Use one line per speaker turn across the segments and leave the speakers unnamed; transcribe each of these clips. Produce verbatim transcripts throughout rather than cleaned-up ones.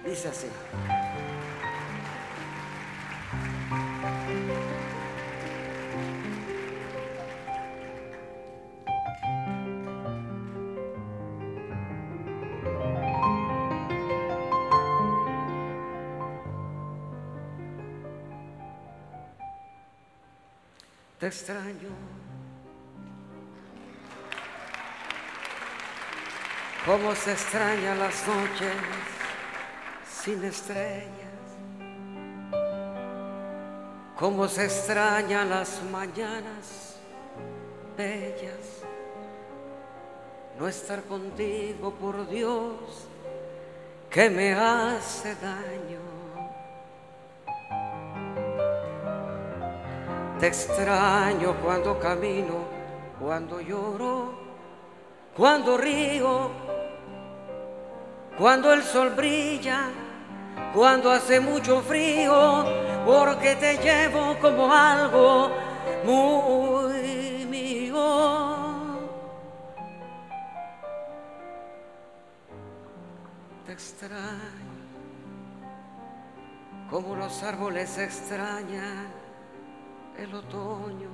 Dice así. Te extraño como se extrañan las noches sin estrellas, como se extrañan las mañanas bellas. No estar contigo, por Dios, que me hace daño. Te extraño cuando camino, cuando lloro, cuando río, cuando el sol brilla, cuando hace mucho frío, porque te llevo como algo muy mío. Te extraño como los árboles extrañan el otoño,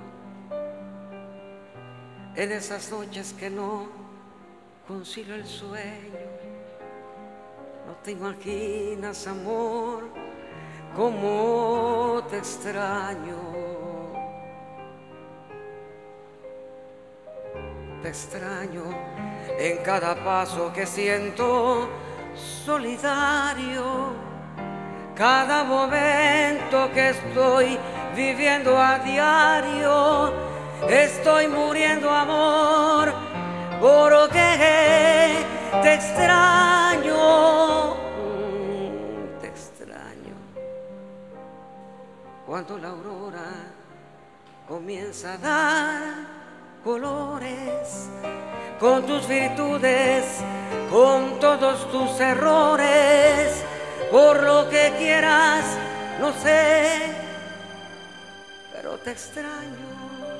en esas noches que no concilio el sueño. No te imaginas, amor, cómo te extraño. Te extraño en cada paso que siento solidario, cada momento que estoy viviendo a diario. Estoy muriendo, amor, porque te extraño, te extraño. Cuando la aurora comienza a dar colores, con tus virtudes, con todos tus errores, por lo que quieras, no sé, pero te extraño.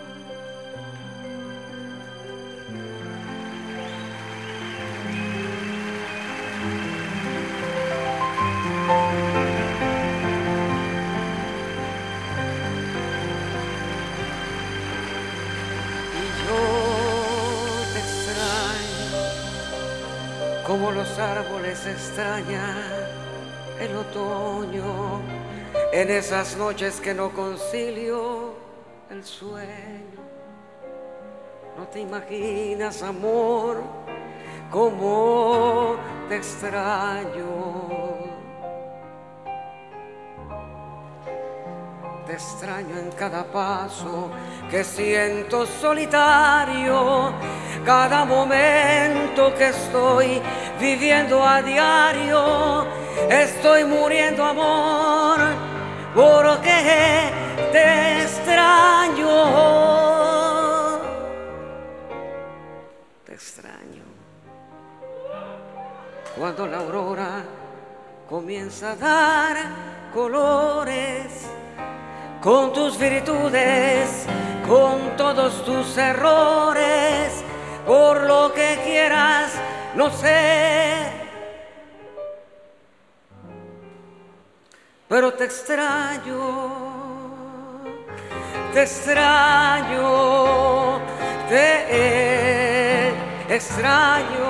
Como los árboles extrañan el otoño, en esas noches que no concilio el sueño. No te imaginas, amor, cómo te extraño. Te extraño en cada paso que siento solitario, cada momento que estoy viviendo a diario. Estoy muriendo, amor, porque te extraño. Te extraño cuando la aurora comienza a dar colores, con tus virtudes, con todos tus errores, por lo que quieras, no sé, pero te extraño, te extraño, te extraño.